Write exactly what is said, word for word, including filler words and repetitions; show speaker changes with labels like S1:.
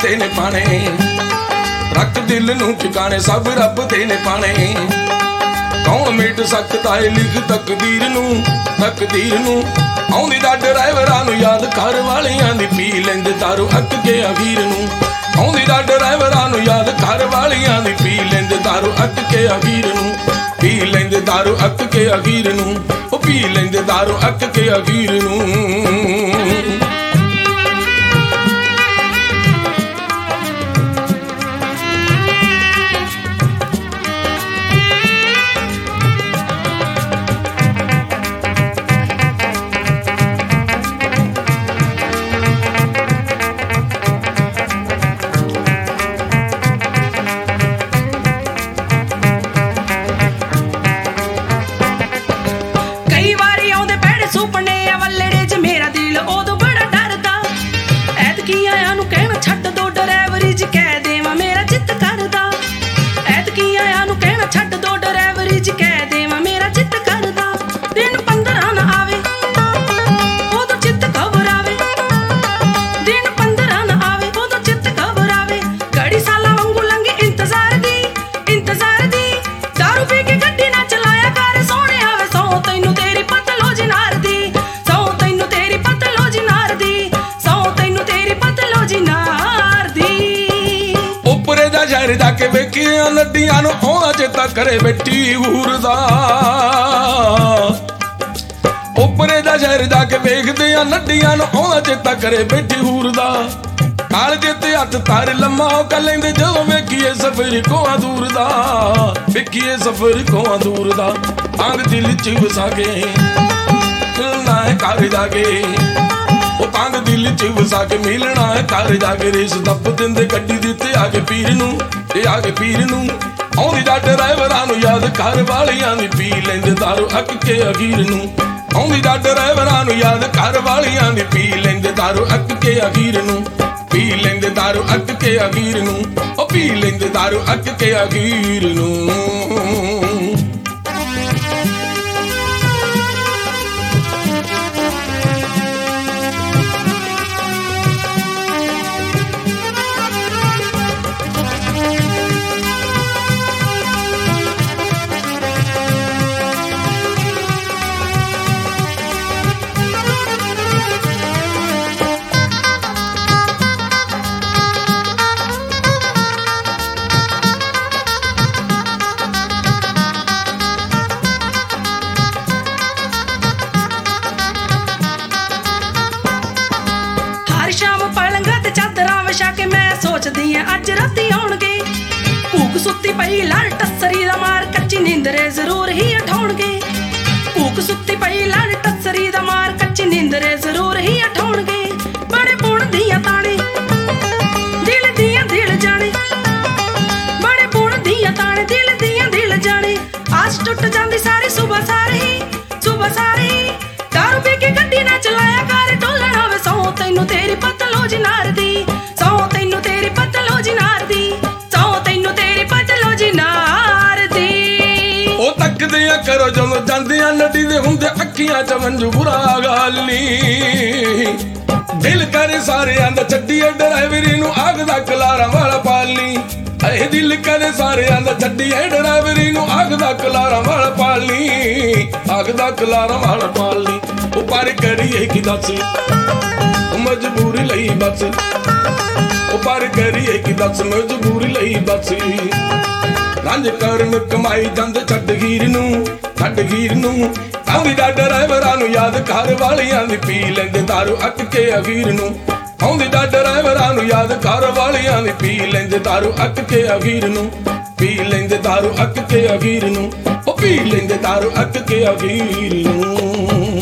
S1: ਤੇ ਨੇ ਪਾਣੇ, ਰੱਖ ਦਿਲ ਨੂੰ ਟਿਕਾਣੇ ਸਭ ਰੱਬ ਤੇ ਨੇ ਪਾਣੇ। ਕੌਣ ਮਿਟ ਸਕਦਾ ਏ ਲਿਖ ਤਕਦੀਰ ਨੂੰ, ਤਕਦੀਰ ਨੂੰ। ਆਉਂਦੀ ਦਾ ਡਰਾਈਵਰਾਂ ਨੂੰ ਯਾਦ ਘਰ ਵਾਲਿਆਂ ਦੀ, ਪੀ ਲੈਂਦੇ ਦਾਰੂ ਅੱਕ ਕੇ ਅਖੀਰ ਨੂੰ। ਆਉਂਦੀ ਦਾ ਡਰਾਈਵਰਾਂ ਨੂੰ ਯਾਦ ਘਰ ਵਾਲਿਆਂ ਦੀ, ਪੀ ਲੈਂਦੇ ਦਾਰੂ ਅੱਕ ਕੇ ਅਖੀਰ ਨੂੰ। ਪੀ ਲੈਂਦੇ ਦਾਰੂ ਅੱਕ ਕੇ ਅਖੀਰ ਨੂੰ, ਉਹ ਪੀ ਲੈਂਦੇ ਦਾਰੂ ਅੱਕ ਕੇ ਅਖੀਰ ਨੂੰ। ਸ਼ਹਿਰ ਜਾ ਕੇ ਵੇਖੀਆਂ ਨੱਡੀਆਂ ਨੂੰ, ਆਉਣਾ ਚੇਤਾ ਕਰੇ ਬੈਠੀ ਹੂਰ ਦਾ। ਉੱਪਰੇ ਦਾ ਸ਼ਹਿਰ ਜਾ ਕੇ ਵੇਖਦੇ ਆ ਨੱਡੀਆਂ ਨੂੰ, ਆਉਣਾ ਚੇਤਾ ਕਰੇ ਬੈਠੀ ਹੂਰ ਦਾ। ਕਾਲ ਜੇ ਤੇ ਹੱਥ ਤਾਰ ਲੰਮਾ ਹੋ ਕਰ ਲੈਂਦੇ ਜਦੋਂ ਵੇਖੀਏ ਸਫ਼ਰ ਕੋਹਾਂ ਦੂਰ ਦਾ, ਵੇਖੀਏ ਸਫ਼ਰ ਕੋਹਾਂ ਦੂਰ ਦਾ। ਅੰਗ ਦਿਲ ਚ ਵਸਾ ਕੇ ਮਿਲਣਾ ਹੈ ਘਰ ਜਾ ਕੇ, ਉਹ ਤੰਗ ਦਿਲ ਚ ਵਸਾ ਕੇ ਮਿਲਣਾ ਹੈ ਘਰ ਜਾ ਕੇ। ਰੇਸ ਦੱਬ ਦਿੰਦੇ ਗੱਡੀ ਦਿੱਤੇ ਆ ਕੇ ਪੀਰ ਨੂੰ, ਇਹ ਆ ਕੇ ਪੀਰ ਨੂੰ। ਆਉਂਦੀ ਦਾ ਡਰਾਈਵਰਾਂ ਨੂੰ ਯਾਦ ਘਰ ਵਾਲਿਆਂ ਦੀ, ਪੀ ਲੈਂਦੇ ਦਾਰੂ ਅੱਕ ਕੇ ਅਖੀਰ ਨੂੰ। ਆਉਂਦੀ ਦਾ ਡਰਾਈਵਰਾਂ ਨੂੰ ਯਾਦ ਘਰ ਵਾਲਿਆਂ ਦੀ, ਪੀ ਲੈਂਦੇ ਦਾਰੂ ਅੱਕ ਕੇ ਅਖੀਰ ਨੂੰ। ਪੀ ਲੈਂਦੇ ਦਾਰੂ ਅੱਕ ਕੇ ਅਖੀਰ ਨੂੰ, ਉਹ ਪੀ ਲੈਂਦੇ ਦਾਰੂ ਅੱਕ ਕੇ ਅਖੀਰ ਨੂੰ।
S2: ਅੱਜ ਰਾਤੀ ਆਉਣਗੇ, ਭੂਕ ਸੁੱਤੀ ਪਈ ਲੜ ਟੱਸਰੀ ਦਾ ਮਾਰ, ਕੱਚੀ ਨੀਂਦਰੇ ਜ਼ਰੂਰ ਹੀ ਉਠਾਉਣਗੇ। ਭੂਕ ਸੁੱਤੀ ਪਈ ਲੜ ਟੱਸਰੀ ਦਾ ਮਾਰ, ਕੱਚੀ ਨੀਂਦਰੇ ਜ਼ਰੂਰ ਹੀ ਉਠਾਉਣਗੇ। ਬੜੇ ਪੁਣ ਦੀਆਂ ਤਾਣੇ ਦਿਲ ਦੀਆਂ ਦਿਲ ਜਾਣੇ, ਬੜੇ ਪੁਣ ਦੀਆਂ ਤਾਣੇ ਦਿਲ ਦੀਆਂ ਦਿਲ ਜਾਣੇ। ਆਸ ਟੁੱਟ ਜਾਂਦੀ ਸਾਰੀ ਸੁਬਹ ਸਾਰੀ, ਸੁਬਹ ਸਾਰੀ। ਦਾਰੂ ਪੀ ਕੇ ਗੱਡੀ ਨਾ ਚਲਾਇਆ ਕਰ, ਢੋਲਣ ਹੋਵੇ ਸੌ ਤੈਨੂੰ ਤੇਰੀ ਪਤਲੋ ਜਨਾਰ ਦੀ, ਸੌ ਤੈਨੂੰ ਤੇਰੀ ਪਤਲੋ ਜਨਾਰ ਦੀ, ਸੌ ਤੈਨੂੰ ਤੇਰੀ ਪਤਲੋ ਜਨਾਰ ਦੀ।
S1: ਉਹ ਤੱਕਦੇ ਆ ਕਰੋ ਜਦੋਂ ਜਾਂਦੀਆਂ ਨੱਡੀ ਦੇ ਹੁੰਦੇ ਅੱਖੀਆਂ ਚ ਮੰਜੂ ਬੁਰਾ ਗੱਲ ਨੀ। ਦਿਲ ਕਰੇ ਸਾਰਿਆਂ ਦਾ ਛੱਡੀਏ ਡਰਾਈਵਰੀ ਨੂੰ, ਆਗ ਦਾ ਕਲਾਰਾਂ ਵਾਲਾ ਪਾਲਨੀ। ਇਹ ਦਿਲ ਕਰੇ ਸਾਰਿਆਂ ਦਾ ਛੱਡੀਏ ਡਰਾਈਵਰੀ ਨੂੰ, ਆਗ ਦਾ ਕਲਾਰਾਂ ਵਾਲਾ ਪਾਲਨੀ, ਆਗ ਦਾ ਕਲਾਰਾਂ ਵਾਲਾ ਪਾਲਨੀ। ਉਹ ਪਰ ਕਰੀਏ ਕੀ ਦੱਸ ਮਜਬੂਰੀ ਲਈ ਬਸ, ਉਹ ਪਰ ਕਰੀਏ ਕੀ ਦੱਸ ਮਜਬੂਰੀ ਲਈ ਬਸ। ਰੰਜ ਕਰਨ ਕਮਾਈ ਜਾਂਦੇ ਛੱਡ ਹੀਰ ਨੂੰ, ਛੱਡ ਹੀਰ ਨੂੰ। ਆਉਂਦੀ ਦਾ ਡਰਾਈਵਰਾਂ ਨੂੰ ਯਾਦ ਘਰ ਵਾਲਿਆਂ ਦੀ, ਪੀ ਲੈਂਦੇ ਦਾਰੂ ਅੱਕ ਕੇ ਅਖੀਰ ਨੂੰ। ਆਉਂਦੀ ਦਾ ਡਰਾਈਵਰਾਂ ਨੂੰ ਯਾਦ ਘਰ ਵਾਲਿਆਂ ਦੀ, ਪੀ ਲੈਂਦੇ ਦਾਰੂ ਅੱਕ ਕੇ ਅਖੀਰ ਨੂੰ। ਪੀ ਲੈਂਦੇ ਦਾਰੂ ਅੱਕ ਕੇ ਅਖੀਰ ਨੂੰ, ਉਹ ਪੀ ਲੈਂਦੇ ਦਾਰੂ ਅੱਕ ਕੇ ਅਖੀਰ ਨੂੰ।